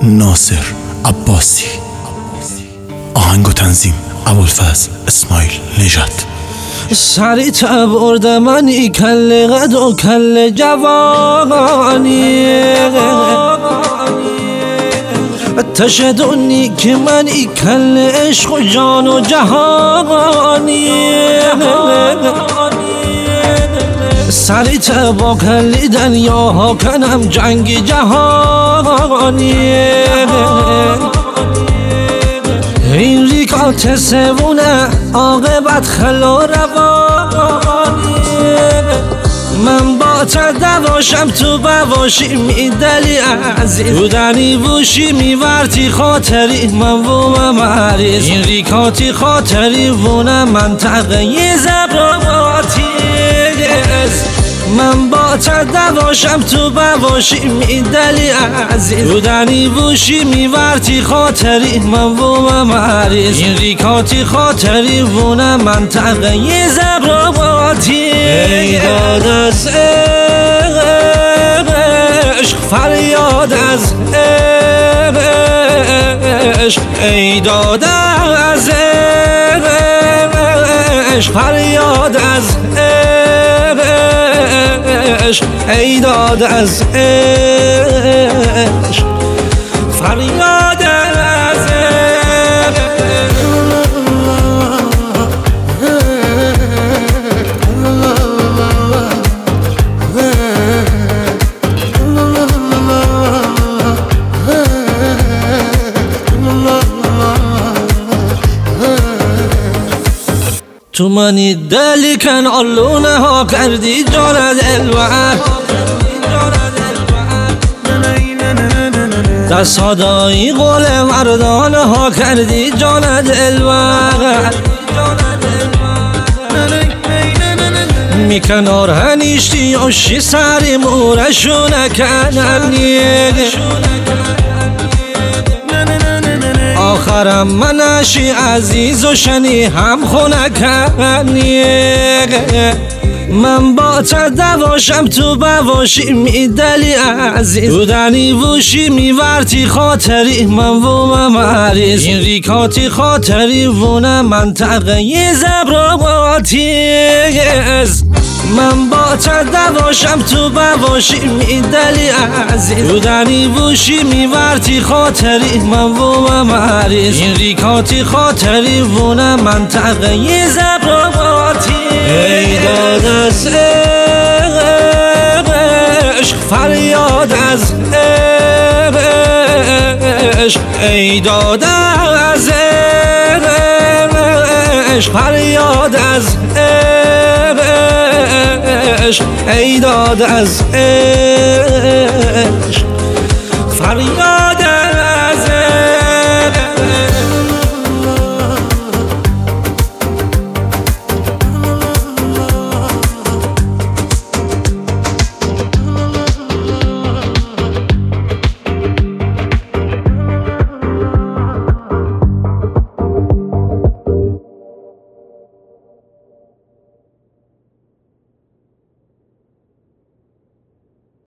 ناصر عباسی. آهنگ و تنظیم ابوالفضل اسماعیل نژاد. سری تبرد منی کل قد و کل جوانی، تشدونی که منی کل عشق و جان و جهانی. سری تبا کلی دنیاها کنم جنگ جهانی. این ریکات سوونه عاقبت خلا روانی. من با تدواشم تو بواشی میدلی عزیز، بودنی ووشی میورتی خاطری من و مریض. این ریکاتی خاطری وونه منطقه زبراتی. من با تدواشم تو بواشی میدلی عزیز، بودنی ووشی میورتی خاطری من و مریض. این ریکاتی خاطری وونه منطقه زبراتی. ای داد از عشق فریاد از عشق، ای داد از عشق فریاد از عشق، ای داد از عشق فریاد از تو منی دلی کن علونه ها کردی جان دلبر. در صدایی قول مردانه ها کردی جان دلبر. می کنار هنیشتی اوشی سری مورشونه کننی. آخرم منشی عزیز و شنی هم خونه کنی. من با تدواشم تو بواشی میدلی عزیز، بودنی ووشی میورتی خاطری من و مریض. این ریکاتی خاطری وونه منطقه زبراتی. من با تدواشم تو بواشی میدلی عزیز، بودنی ووشی میورتی خاطری من و مریض. این ریکاتی خاطری وونه منطقه زبراتی. ای داد از عشق فریاد از عشق، ای داد از عشق فریاد از عشق، ای داد از عشق فریاد